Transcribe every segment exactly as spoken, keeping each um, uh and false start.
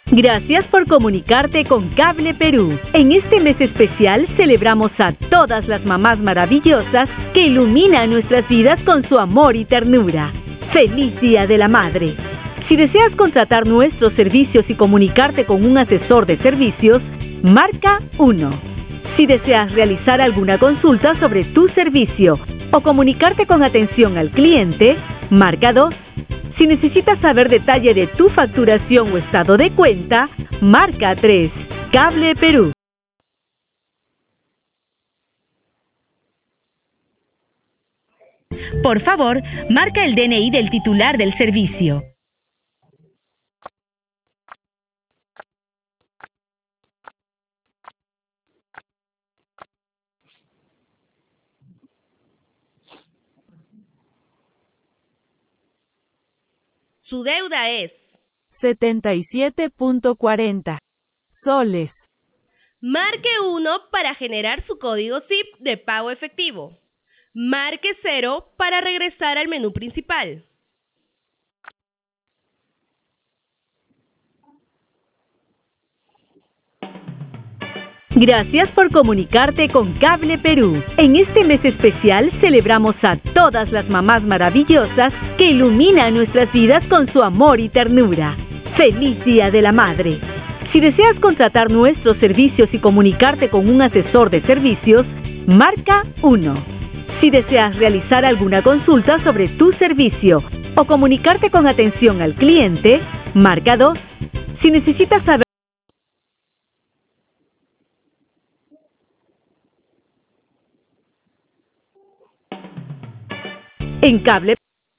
Gracias por comunicarte con Cable Perú. En este mes especial celebramos a todas las mamás maravillosas que iluminan nuestras vidas con su amor y ternura. ¡Feliz Día de la Madre! Si deseas contratar nuestros servicios y comunicarte con un asesor de servicios, marca uno. Si deseas realizar alguna consulta sobre tu servicio o comunicarte con atención al cliente, marca dos. Si necesitas saber detalle de tu facturación o estado de cuenta, marca tres. Cable Perú. Por favor, marca el D N I del titular del servicio. Su deuda es setenta y siete punto cuarenta soles. Marque uno para generar su código S I P de pago efectivo. Marque cero para regresar al menú principal. Gracias por comunicarte con Cable Perú. En este mes especial celebramos a todas las mamás maravillosas que iluminan nuestras vidas con su amor y ternura. ¡Feliz Día de la Madre! Si deseas contratar nuestros servicios y comunicarte con un asesor de servicios, marca uno. Si deseas realizar alguna consulta sobre tu servicio o comunicarte con atención al cliente, marca dos. Si necesitas saber en Cable.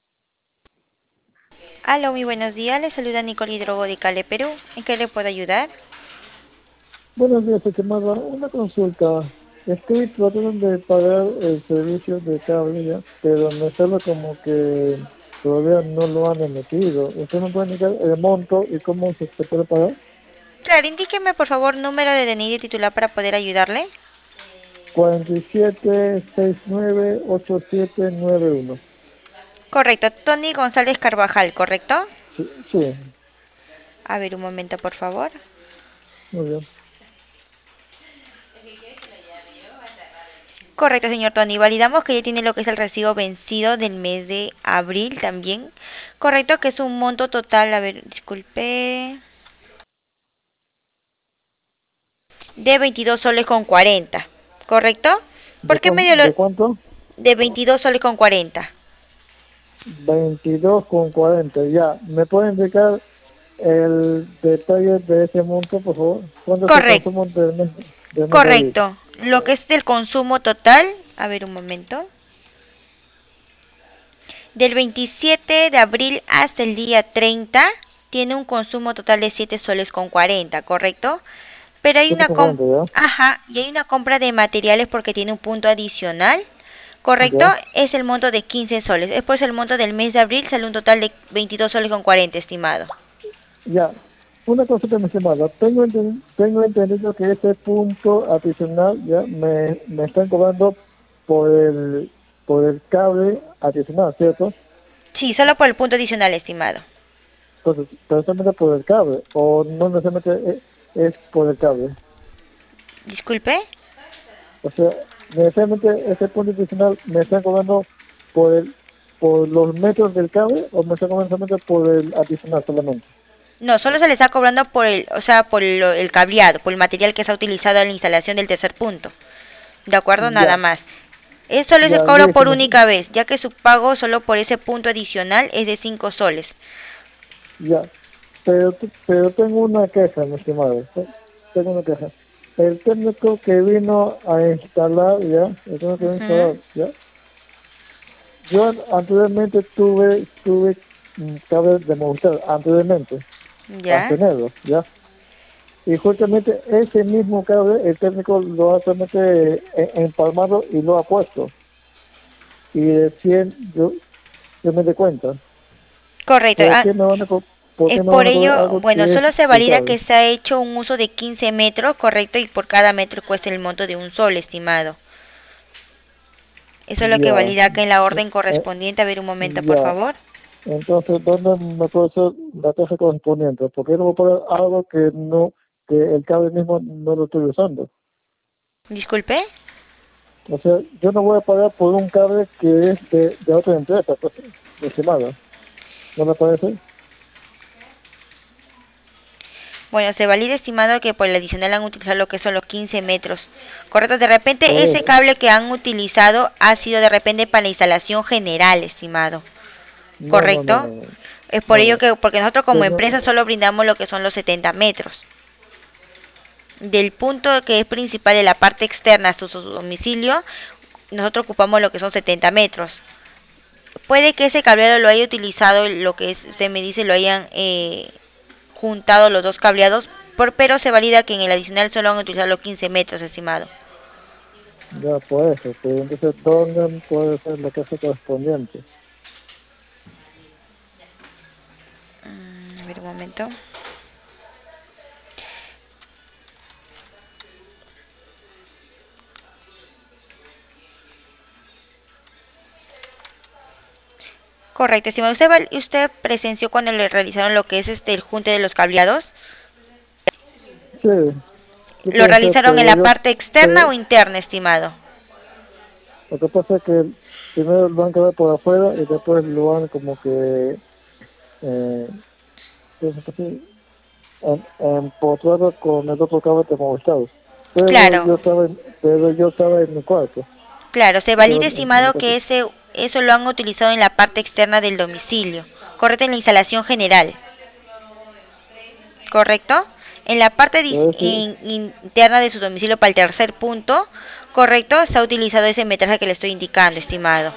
Aló, muy buenos días. Le saluda Nicole Hidrogo de Cable Perú. ¿En qué le puedo ayudar? Buenos días, estimada. Una consulta. Estoy tratando de pagar el servicio de cable ya, pero me sale como que todavía no lo han emitido. ¿Usted me puede indicar el monto y cómo se se puede pagar? Claro, indíqueme por favor número de D N I de titular para poder ayudarle. cuarenta y siete sesenta y nueve ochenta y siete noventa y uno. Correcto, Tony González Carvajal, ¿correcto? Sí, sí, A ver, un momento por favor. muy bien. Correcto, señor Tony. Validamos que ya tiene lo que es el recibo vencido del mes de abril también. Correcto, que es un monto total, a ver, disculpe, de veintidós soles con cuarenta. ¿Correcto? ¿De, ¿Por qué cuán- medio lo de cuánto? de veintidós soles con cuarenta? veintidós con cuarenta, ya. ¿Me puede indicar el detalle de ese monto, por favor? ¿Cuánto es el Correcto. consumo del mes, del mes de abril? Correcto. Lo que es del consumo total, a ver un momento. Del veintisiete de abril hasta el día treinta, tiene un consumo total de siete soles con cuarenta, ¿correcto? Pero hay una com- siete con cuarenta, Ajá, y hay una compra de materiales porque tiene un punto adicional, ¿correcto? ¿ya? Es el monto de quince soles. Es por eso el monto del mes de abril sale un total de veintidós soles con cuarenta, estimado. Ya, una cosa que me estimada, tengo, enten- tengo entendido que ese punto adicional ya me, me están cobrando por el por el cable adicional, ¿cierto? Sí, solo por el punto adicional, estimado. Entonces, precisamente por el cable, o no necesariamente es, es por el cable. Disculpe. O sea, necesariamente ese punto adicional me están cobrando por el por los metros del cable o me están cobrando solamente por el adicional solamente. No, solo se le está cobrando por el, o sea, por lo- el cableado, por el material que se ha utilizado en la instalación del tercer punto. ¿De acuerdo? Nada Ya, más. Es solo ese ya, cobro listo. por única vez, ya que su pago solo por ese punto adicional es de cinco soles. Ya, pero, pero tengo una queja, mi estimado. Tengo una queja. El técnico que vino a instalar, ya, el técnico que vino a instalar, Ujú. ya. Yo anteriormente tuve, tuve mm, cables de Movistar, anteriormente, para Ya. tenerlos, ya. Y justamente ese mismo cable, el técnico lo ha solamente eh, empalmado y lo ha puesto. Y recién yo, yo me di cuenta. Correcto. ¿Por Ah, qué me van a, co- por es qué me por van a cobrar ello, algo bueno, que es solo se del valida que cable? se ha hecho un uso de quince metros, correcto, y por cada metro cuesta el monto de un sol, estimado. Eso es lo que Ya, valida acá en la orden eh, correspondiente. A ver un momento, por ya, favor. Entonces, ¿dónde me puede hacer la caja correspondiente? Porque yo no puedo pagar algo que no, que el cable mismo no lo estoy usando. Disculpe. O sea, yo no voy a pagar por un cable que es de, de otra empresa, pues, estimado. ¿No me parece? Bueno, se valida, estimado, que por el adicional han utilizado lo que son los quince metros. Correcto, de Por repente ese eso. cable que han utilizado ha sido de repente para la instalación general, estimado. No, no, no, ¿Correcto? no, no. Es por No, ello no. que, porque nosotros como Señor, empresa solo brindamos lo que son los setenta metros. Del punto que es principal de la parte externa hasta su domicilio, nosotros ocupamos lo que son setenta metros. Puede que ese cableado lo haya utilizado, lo que es- usted me dice, lo hayan eh, juntado los dos cableados, por, pero se valida que en el adicional solo han utilizado los quince metros, estimado. ya por eso. Pero entonces, ¿dónde puede ser la caja correspondiente? Mm, a ver un momento. Correcto, estimado. ¿Usted, val- usted presenció cuando le realizaron lo que es este el junte de los cableados? Sí, sí ¿Lo puede ser, realizaron en pero la yo, parte externa pero o interna, estimado? lo que pasa es que primero lo van a quedar por afuera y después lo van como que, eh, ¿qué se puede decir? Em- empotrado con el otro cable termostato. Pero Claro, yo estaba, en- pero yo estaba en mi cuarto. claro. Se Estaba valida, en, en mi estimado, cuarto. que ese, eso lo han utilizado en la parte externa del domicilio. Correcto, en la instalación general. ¿Correcto? En la parte dis- Pero sí, in- interna de su domicilio para el tercer punto, ¿correcto? Se ha utilizado ese metraje que le estoy indicando, estimado.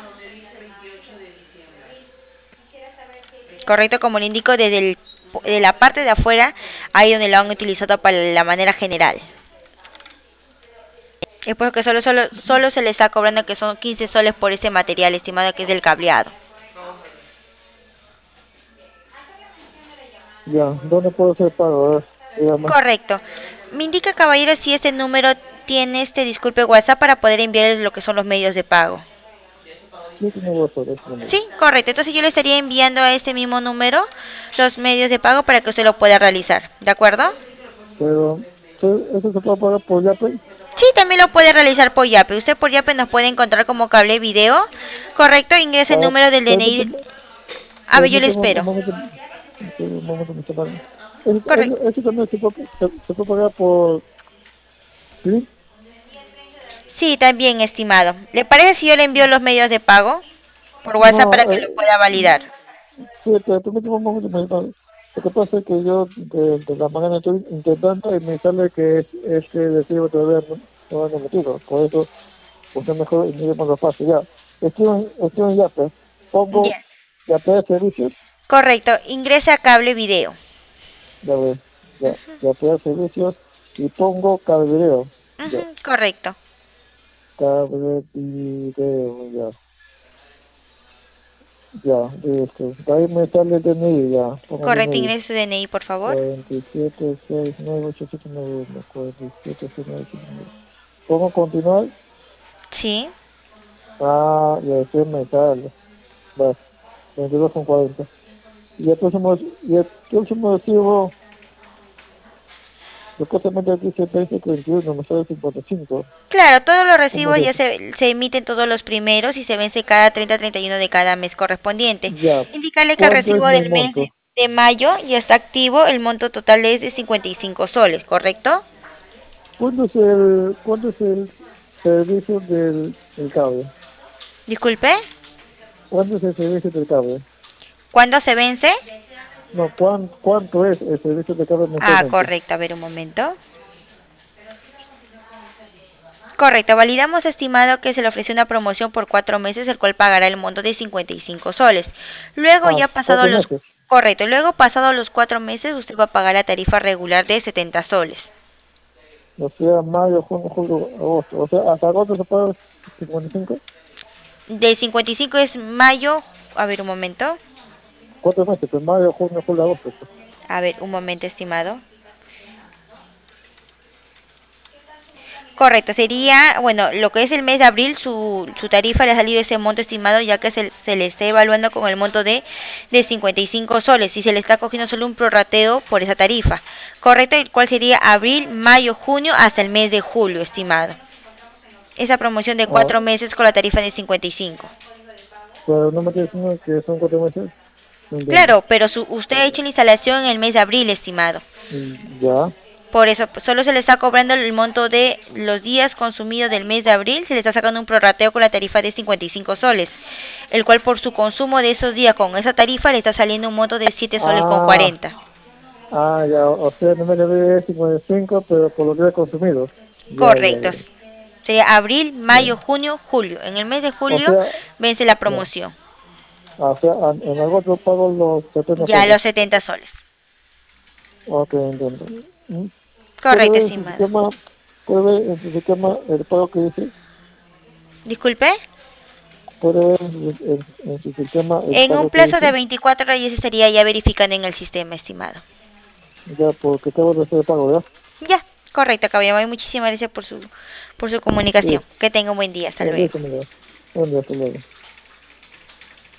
¿Correcto? Como le indico, desde el- de la parte de afuera, ahí donde lo han utilizado para la manera general. Es porque solo, solo, solo se le está cobrando que son quince soles por ese material, estimado, que es del cableado. ya, ¿dónde puedo hacer pago? A ver, dígame. Correcto. Me indica, caballero, si este número tiene este, disculpe, WhatsApp para poder enviarles lo que son los medios de pago. Sí, tiene WhatsApp, ese número. Sí, correcto. Entonces yo le estaría enviando a este mismo número los medios de pago para que usted lo pueda realizar. ¿De acuerdo? Pero, ¿sí? ¿Eso se puede pagar por Yape? Sí, también lo puede realizar por Yape. Usted por Yape nos puede encontrar como cable video. Correcto, ingresa el Ah, número del D N I. permíteme, A ver, yo le permíteme un espero. momento, un momento, me separan. Eso, Correcto. eso, eso también se puede, se, se puede pagar por, ¿sí? Sí, también, estimado. ¿Le parece si yo le envío los medios de pago por WhatsApp para No, que eh, lo pueda validar? sí, pero permíteme un momento, me separan. Lo que pasa es que yo de, de la mañana estoy intentando y me sale que es, este recibo todavía no, no lo he metido. Por eso, usted mejor y miremos lo fácil ya. Estoy en, estoy en Yape. Pongo Ya. Yape de servicios, Correcto, ingresa a cable video. ya ve, ya, Yape de servicios y pongo cable video. Ya, Ujú, correcto. cable video, ya. Ya, listo. De ahí me sale el D N I, ya. Pongo el Correcto, D N I. ingrese su D N I, por favor. cuarenta y siete, sesenta y nueve, ochenta y siete, noventa y uno. cuarenta y siete, sesenta y nueve, ochenta y nueve. ¿Pongo continuar? Sí. Ah, y después me sale. Va, veintidós con cuarenta. Y el próximo, y el próximo recibo, supuestamente aquí dice veinte treinta y uno, me sale cincuenta y cinco. Claro, todos los ¿Cómo recibos es ya eso? se, se emiten todos los primeros y se vence cada treinta treinta y uno de cada mes correspondiente. Ya. Indicarle que el ¿Cuánto es recibo mi del mes de, monto? de mayo ya está activo, el monto total es de cincuenta y cinco soles, ¿correcto? ¿Cuánto es el, cuánto es el servicio del, del cable? Disculpe, ¿Cuánto es el servicio del cable? ¿cuándo se vence? No, ¿cuán, ¿cuánto es el servicio de cable Ah, mensualmente? correcto, a ver un momento. Correcto, validamos, estimado, que se le ofreció una promoción por cuatro meses, el cual pagará el monto de cincuenta y cinco soles. Luego, Ah, ya pasado cuatro los... meses. Correcto, luego pasado los cuatro meses, usted va a pagar la tarifa regular de setenta soles. O sea, mayo, junio, julio, agosto. O sea, ¿hasta agosto se paga cincuenta y cinco? Del cincuenta y cinco es mayo, a ver un momento, Cuatro meses, pues mayo, junio, julio, agosto. Pues. a ver un momento, estimado. Correcto, sería, bueno, lo que es el mes de abril, su, su tarifa le ha salido ese monto estimado, ya que se, se le está evaluando con el monto de, de cincuenta y cinco soles y se le está cogiendo solo un prorrateo por esa tarifa. Correcto, el cual sería abril, mayo, junio hasta el mes de julio, estimado. Esa promoción de Ah, cuatro meses con la tarifa de cincuenta y cinco. pero no me estoy diciendo que son cuatro meses. No entiendo. Claro, pero su, usted ha hecho la instalación en el mes de abril, estimado. Mm, Ya. Por eso, pues, solo se le está cobrando el monto de los días consumidos del mes de abril, se le está sacando un prorrateo con la tarifa de cincuenta y cinco soles, el cual por su consumo de esos días con esa tarifa le está saliendo un monto de siete soles con Ah, cuarenta. ah, ya. O sea, no me debe cincuenta y cinco, pero por lo que he consumido. Ya, ya, Correcto. ya. Sería abril, mayo, Ya. junio, julio. En el mes de O julio sea, vence la ya. promoción. Ah, o sea, en en agosto pago los setenta Ya soles. los setenta soles. Ok, entiendo. Mm, ¿Puede Correcto, ver en su estimado. sistema, puede ver en su sistema el pago que hice? Disculpe. ¿Puede ver en, su- en- en su sistema el En un pago que plazo de hice? veinticuatro horas ya se estaría ya verificando en el sistema, estimado. Ya, porque acabo de hacer el pago, ¿ya? Ya, correcto, caballero. Muchísimas gracias por su, por su comunicación. Sí, Que tenga un buen día. Hasta eh, luego. listo, mira. Buen día, hasta luego.